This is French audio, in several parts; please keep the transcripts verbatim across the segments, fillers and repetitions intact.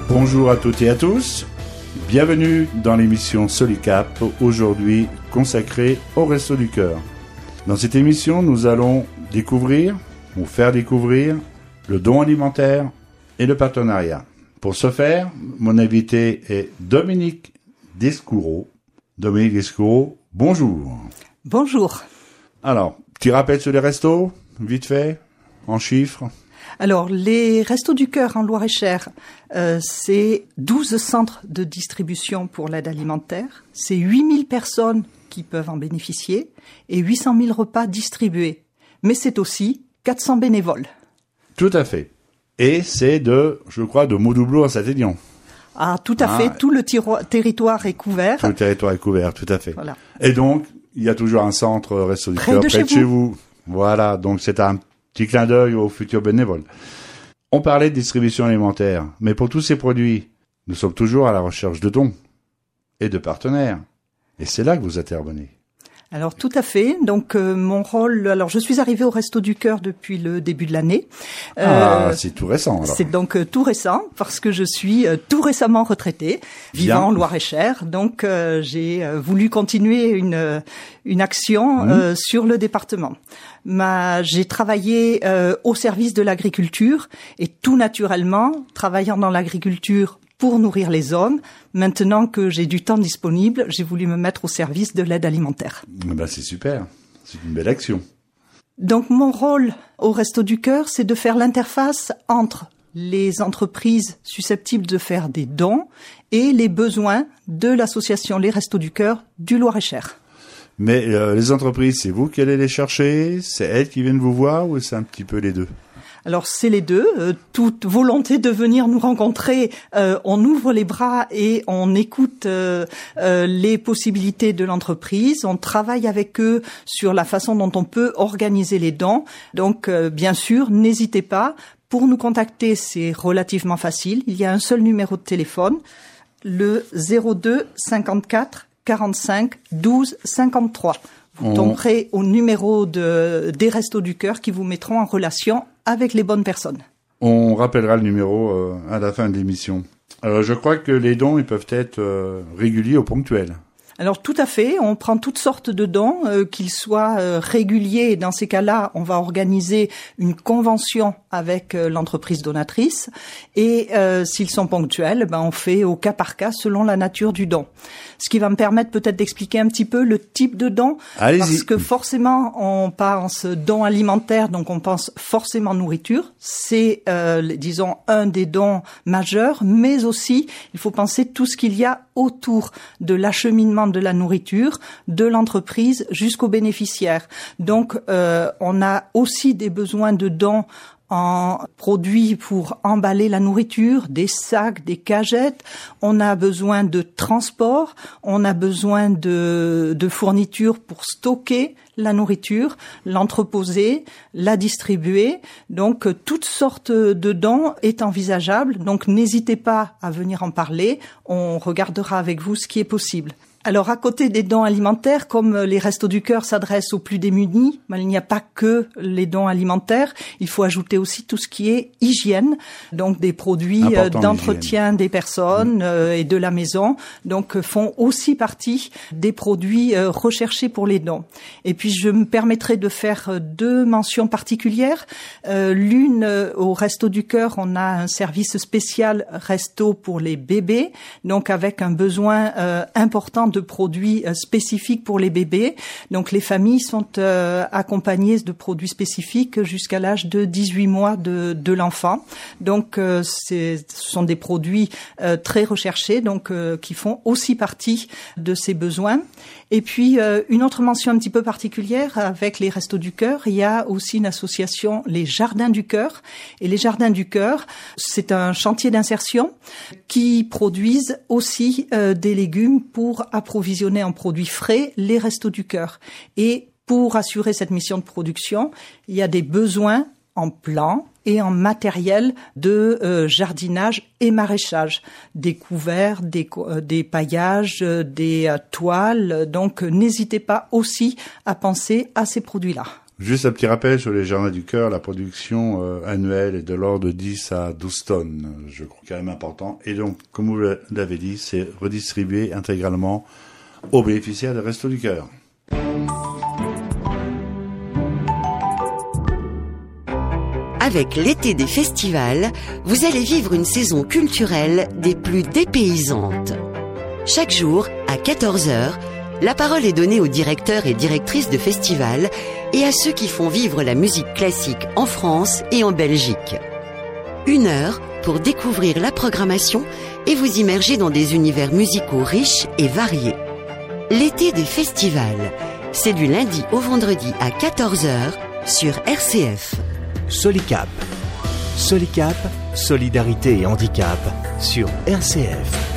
Bonjour à toutes et à tous, bienvenue dans l'émission Solicap, aujourd'hui consacrée au Restos du Cœur. Dans cette émission, nous allons découvrir, ou faire découvrir, le don alimentaire et le partenariat. Pour ce faire, mon invité est Dominique Descoureaux. Dominique Descoureaux, bonjour. Bonjour. Alors, petit rappel sur les restos, vite fait, en chiffres. Alors, les Restos du Cœur en Loir-et-Cher, euh, c'est douze centres de distribution pour l'aide alimentaire, c'est huit mille personnes qui peuvent en bénéficier et huit cent mille repas distribués. Mais c'est aussi quatre cents bénévoles. Tout à fait. Et c'est de, je crois, de Maudoubleau à Saint-Élion. Ah, tout à ah, fait. Tout le tiro- territoire est couvert. Tout le territoire est couvert, tout à fait. Voilà. Et donc, il y a toujours un centre Restos du près Cœur de près chez de chez vous. Voilà, donc c'est un petit clin d'œil aux futurs bénévoles. On parlait de distribution alimentaire, mais pour tous ces produits, nous sommes toujours à la recherche de dons et de partenaires. Et c'est là que vous intervenez. Alors tout à fait. Donc euh, mon rôle, alors je suis arrivée au Restos du Cœur depuis le début de l'année. Euh, ah, c'est tout récent alors. C'est donc euh, tout récent parce que je suis euh, tout récemment retraitée, vivant en Loir-et-Cher. Donc euh, j'ai euh, voulu continuer une une action mmh. euh, sur le département. Ma, j'ai travaillé euh, au service de l'agriculture et tout naturellement, travaillant dans l'agriculture pour nourrir les hommes, maintenant que j'ai du temps disponible, j'ai voulu me mettre au service de l'aide alimentaire. Ben c'est super, c'est une belle action. Donc mon rôle au Restos du Cœur, c'est de faire l'interface entre les entreprises susceptibles de faire des dons et les besoins de l'association Les Restos du Cœur du Loir-et-Cher. Mais euh, les entreprises, c'est vous qui allez les chercher, c'est elles qui viennent vous voir ou c'est un petit peu les deux ? Alors c'est les deux, euh, toute volonté de venir nous rencontrer, euh, on ouvre les bras et on écoute euh, euh, les possibilités de l'entreprise, on travaille avec eux sur la façon dont on peut organiser les dons. Donc euh, bien sûr, n'hésitez pas, pour nous contacter c'est relativement facile, il y a un seul numéro de téléphone, le zéro deux cinquante-quatre quarante-cinq douze cinquante-trois. Vous tomberez au numéro de, des Restos du Cœur qui vous mettront en relation avec les bonnes personnes. On rappellera le numéro euh, à la fin de l'émission. Euh, je crois que les dons ils peuvent être euh, réguliers ou ponctuels. Alors tout à fait, on prend toutes sortes de dons, euh, qu'ils soient euh, réguliers. Et dans ces cas-là, on va organiser une convention avec euh, l'entreprise donatrice. Et euh, s'ils sont ponctuels, ben on fait au cas par cas selon la nature du don. Ce qui va me permettre peut-être d'expliquer un petit peu le type de don. Allez-y. Parce que forcément, on pense don alimentaire, donc on pense forcément nourriture. C'est, euh, disons, un des dons majeurs. Mais aussi, il faut penser tout ce qu'il y a autour de l'acheminement de la nourriture, de l'entreprise jusqu'aux bénéficiaires. Donc, euh, on a aussi des besoins de dons en produits pour emballer la nourriture, des sacs, des cagettes. On a besoin de transport, on a besoin de, de fournitures pour stocker la nourriture, l'entreposer, la distribuer. Donc, toutes sortes de dons est envisageable. Donc, n'hésitez pas à venir en parler. On regardera avec vous ce qui est possible. Alors, à côté des dons alimentaires, comme les Restos du Cœur s'adressent aux plus démunis, mais il n'y a pas que les dons alimentaires. Il faut ajouter aussi tout ce qui est hygiène, donc des produits Important, d'entretien l'hygiène. Des personnes mmh. euh, et de la maison, donc font aussi partie des produits euh, recherchés pour les dons. Et puis, je me permettrai de faire deux mentions particulières. Euh, l'une, euh, au Restos du Cœur, on a un service spécial resto pour les bébés, donc avec un besoin euh, important de produits euh, spécifiques pour les bébés. Donc les familles sont euh, accompagnées de produits spécifiques jusqu'à l'âge de dix-huit mois de, de l'enfant. Donc euh, c'est, ce sont des produits euh, très recherchés, donc euh, qui font aussi partie de ces besoins. Et puis, euh, une autre mention un petit peu particulière avec les Restos du Cœur, il y a aussi une association, les Jardins du Cœur. Et les Jardins du Cœur, c'est un chantier d'insertion qui produisent aussi euh, des légumes pour approvisionner en produits frais les Restos du Cœur. Et pour assurer cette mission de production, il y a des besoins en plants et en matériel de euh, jardinage et maraîchage, des couverts, des, euh, des paillages, euh, des euh, toiles. Donc, euh, n'hésitez pas aussi à penser à ces produits-là. Juste un petit rappel sur les Jardins du Cœur, la production euh, annuelle est de l'ordre de dix à douze tonnes, je crois, quand même important. Et donc, comme vous l'avez dit, c'est redistribué intégralement aux bénéficiaires des Restos du Cœur. Avec l'été des festivals, vous allez vivre une saison culturelle des plus dépaysantes. Chaque jour, à quatorze heures, la parole est donnée aux directeurs et directrices de festivals et à ceux qui font vivre la musique classique en France et en Belgique. Une heure pour découvrir la programmation et vous immerger dans des univers musicaux riches et variés. L'été des festivals, c'est du lundi au vendredi à quatorze heures sur R C F. Solicap. Solicap, solidarité et handicap sur R C F.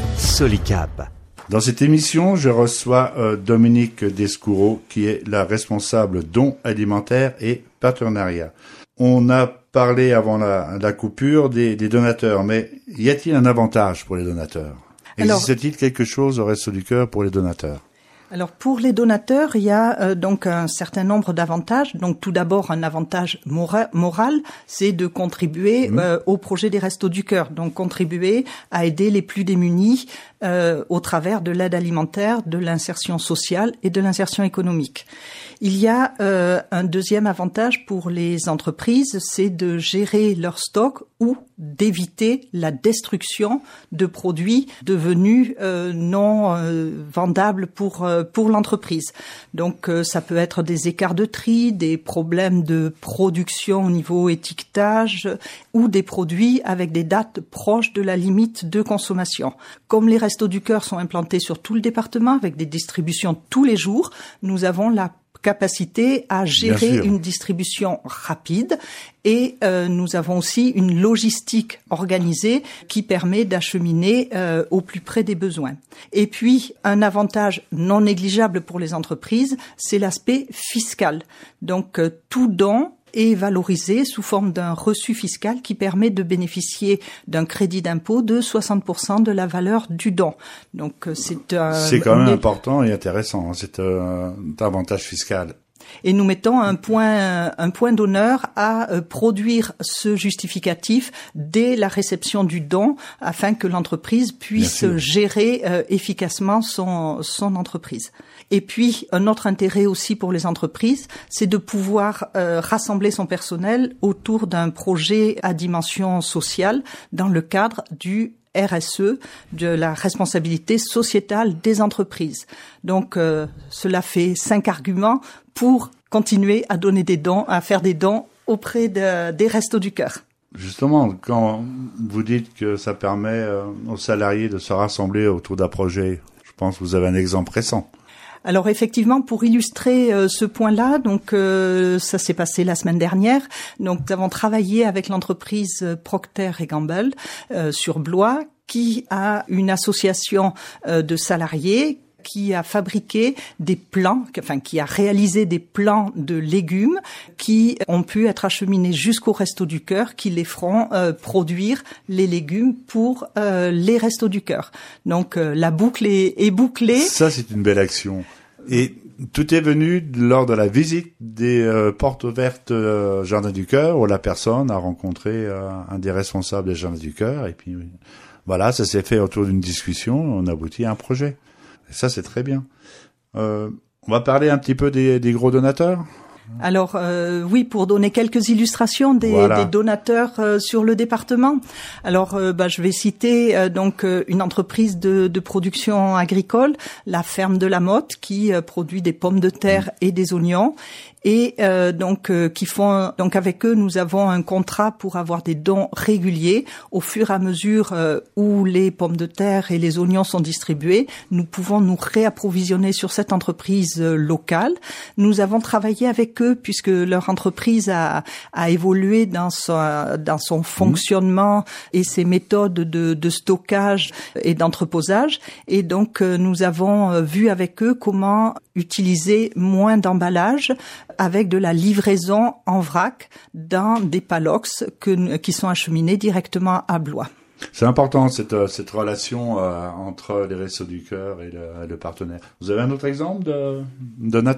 Solicap. Dans cette émission, je reçois euh, Dominique Descoureaux, qui est la responsable dons alimentaires et partenariat. On a parlé avant la, la coupure des, des donateurs, mais y a-t-il un avantage pour les donateurs? Existe-t-il quelque chose au Resto du Cœur pour les donateurs? Alors pour les donateurs, il y a euh, donc un certain nombre d'avantages. Donc tout d'abord un avantage mora- moral, c'est de contribuer mmh. euh, au projet des Restos du Cœur. Donc contribuer à aider les plus démunis euh, au travers de l'aide alimentaire, de l'insertion sociale et de l'insertion économique. Il y a euh, un deuxième avantage pour les entreprises, c'est de gérer leur stock ou d'éviter la destruction de produits devenus euh, non euh, vendables pour euh, pour l'entreprise. Donc euh, ça peut être des écarts de tri, des problèmes de production au niveau étiquetage ou des produits avec des dates proches de la limite de consommation. Comme les Restos du Cœur sont implantés sur tout le département avec des distributions tous les jours, nous avons la capacité à gérer une distribution rapide et euh, nous avons aussi une logistique organisée qui permet d'acheminer euh, au plus près des besoins. Et puis, un avantage non négligeable pour les entreprises, c'est l'aspect fiscal. Donc, euh, tout don est valorisé sous forme d'un reçu fiscal qui permet de bénéficier d'un crédit d'impôt de soixante pour cent de la valeur du don. Donc c'est un... C'est quand même important et intéressant, hein, cet euh, avantage fiscal. Et nous mettons un point, un point d'honneur à euh, produire ce justificatif dès la réception du don afin que l'entreprise puisse gérer euh, efficacement son, son entreprise. Et puis, un autre intérêt aussi pour les entreprises, c'est de pouvoir euh, rassembler son personnel autour d'un projet à dimension sociale dans le cadre du R S E, de la responsabilité sociétale des entreprises. Donc, euh, cela fait cinq arguments pour continuer à donner des dons, à faire des dons auprès de, des Restos du Cœur. Justement, quand vous dites que ça permet euh, aux salariés de se rassembler autour d'un projet, je pense que vous avez un exemple récent. Alors effectivement, pour illustrer euh, ce point-là, donc euh, ça s'est passé la semaine dernière. Donc nous avons travaillé avec l'entreprise Procter et Gamble euh, sur Blois, qui a une association euh, de salariés qui a fabriqué des plants, enfin qui a réalisé des plants de légumes qui ont pu être acheminés jusqu'aux Restos du Cœur, qui les feront euh, produire les légumes pour euh, les Restos du Cœur. Donc euh, la boucle est, est bouclée. Ça, c'est une belle action. Et tout est venu lors de la visite des euh, portes ouvertes euh, Jardin du Cœur, où la personne a rencontré euh, un des responsables des Jardins du Cœur, et puis voilà, ça s'est fait autour d'une discussion, on aboutit à un projet. Et ça, c'est très bien. Euh, on va parler un petit peu des, des gros donateurs. Alors euh, oui, pour donner quelques illustrations des, voilà. des donateurs euh, sur le département. Alors euh, bah, je vais citer euh, donc euh, une entreprise de, de production agricole, la ferme de la Motte, qui euh, produit des pommes de terre et des oignons. Et euh, donc euh, qui font donc avec eux nous avons un contrat pour avoir des dons réguliers au fur et à mesure euh, où les pommes de terre et les oignons sont distribués. Nous pouvons nous réapprovisionner sur cette entreprise euh, locale. Nous avons travaillé avec eux puisque leur entreprise a, a évolué dans son dans son fonctionnement et ses méthodes de, de stockage et d'entreposage. Et donc euh, nous avons euh, vu avec eux comment utiliser moins d'emballage avec de la livraison en vrac dans des palox que, qui sont acheminés directement à Blois. C'est important cette cette relation euh, entre les Restos du Cœur et le, le partenaire. Vous avez un autre exemple de donateur ?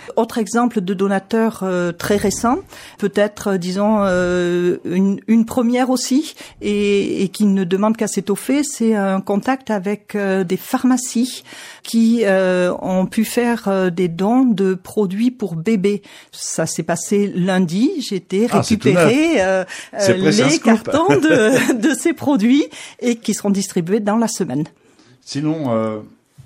Autre exemple de donateur euh, très récent, peut-être, euh, disons, euh, une, une première aussi, et, et qui ne demande qu'à s'étoffer, c'est un contact avec euh, des pharmacies qui euh, ont pu faire euh, des dons de produits pour bébés. Ça s'est passé lundi, j'ai été Ah, récupérer euh, euh, les cartons de, de ces produits et qui seront distribués dans la semaine. Sinon, euh,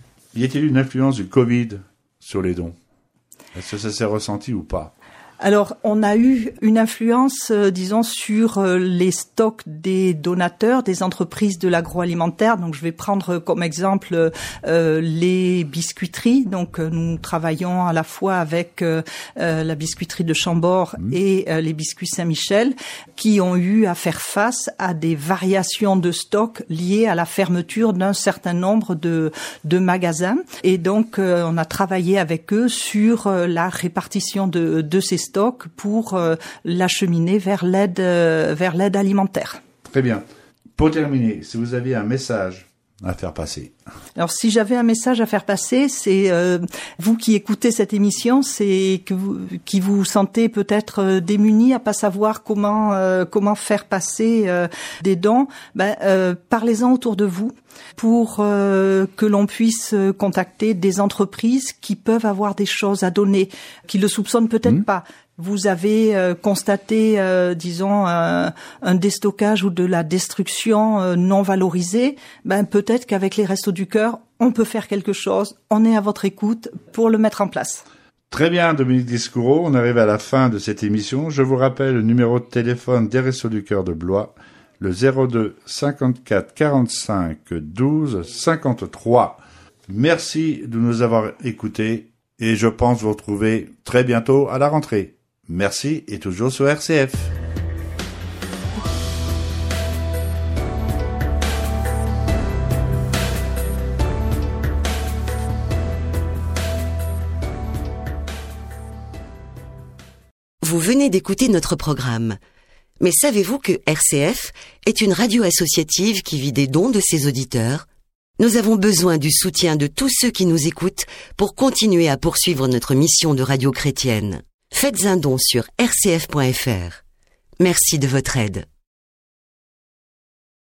y a-t-il une influence du Covid sur les dons ? Est-ce que ça s'est ressenti ou pas ? Alors, on a eu une influence, euh, disons, sur euh, les stocks des donateurs, des entreprises de l'agroalimentaire. Donc, je vais prendre comme exemple euh, les biscuiteries. Donc, euh, nous travaillons à la fois avec euh, euh, la biscuiterie de Chambord mmh. et euh, les biscuits Saint-Michel, qui ont eu à faire face à des variations de stock liées à la fermeture d'un certain nombre de, de magasins. Et donc, euh, on a travaillé avec eux sur euh, la répartition de, de ces stock pour euh, l'acheminer vers l'aide euh, vers l'aide alimentaire. Très bien. Pour terminer, si vous aviez un message à faire passer. Alors, si j'avais un message à faire passer, c'est euh, vous qui écoutez cette émission, c'est que vous qui vous sentez peut-être euh, démunis à pas savoir comment euh, comment faire passer euh, des dons. Ben, euh, parlez-en autour de vous pour euh, que l'on puisse contacter des entreprises qui peuvent avoir des choses à donner, qui le soupçonnent peut-être mmh. pas. Vous avez euh, constaté, euh, disons, un, un déstockage ou de la destruction euh, non valorisée, ben peut-être qu'avec les Restos du Cœur, on peut faire quelque chose. On est à votre écoute pour le mettre en place. Très bien, Dominique Discoureau, on arrive à la fin de cette émission. Je vous rappelle le numéro de téléphone des Restos du Cœur de Blois, le zéro deux cinquante-quatre quarante-cinq douze cinquante-trois. Merci de nous avoir écoutés et je pense vous retrouver très bientôt à la rentrée. Merci et toujours sur R C F. Vous venez d'écouter notre programme. Mais savez-vous que R C F est une radio associative qui vit des dons de ses auditeurs ? Nous avons besoin du soutien de tous ceux qui nous écoutent pour continuer à poursuivre notre mission de radio chrétienne. Faites un don sur r c f point f r. Merci de votre aide.